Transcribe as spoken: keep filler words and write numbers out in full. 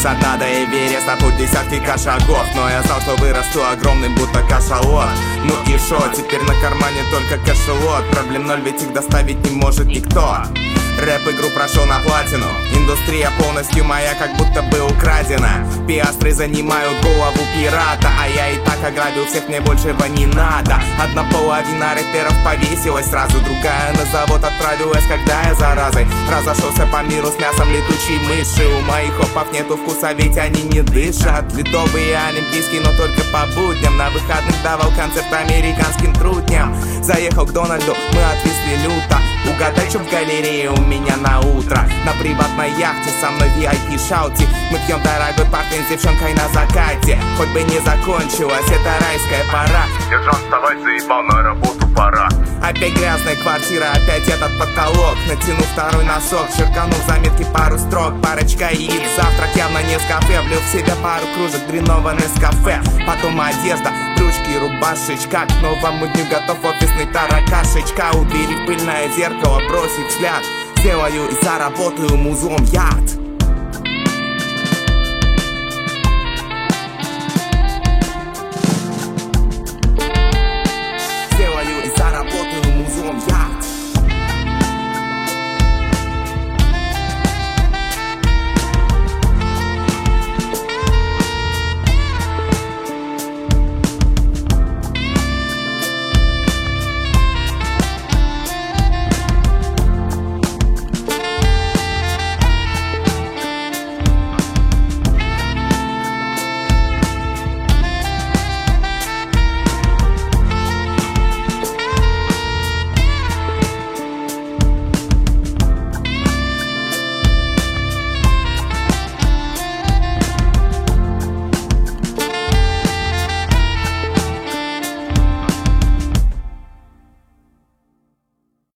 Со дна до Эвереста путь десятки шагов, но я знал, что вырасту огромным, будто кашалот. Ну и шо, теперь на кармане только кошелот. Проблем ноль, ведь их доставить не может никто. Рэп-игру прошел на платину. Индустрия полностью моя, как будто бы украдена. Пиастры занимают голову пирата, а я и так ограбил всех, мне большего не надо. Одна половина рэперов повесилась сразу, другая на завод отправилась, когда я заразой разошелся по миру с мясом летучей мыши. У моих хопов нету вкуса, ведь они не дышат. Ледовый и олимпийский, но только по будням. На выходных давал концерт американским трудням. Заехал к Дональду, мы отвезли люто. Угадай, что в галерее у меня на утро. На приватной яхте со мной ви ай пи-шаути. Мы пьем дорогой портвейн с девчонкой на закате. Хоть бы не закончилась эта райская пора. Сержант, вставай, заебал, на работу пора. Опять грязная квартира, опять этот потолок. Натяну второй носок, черканув заметки пару строк. Парочка яиц, завтрак явно не с кафе. Влил в себя пару кружек дрянного Нескафе. Потом одежда, брючки, рубашечка. К новому дню готов офисный таракашечка. У двери пыльное зеркало, бросить взгляд. Сделаю и заработаю музлом яд.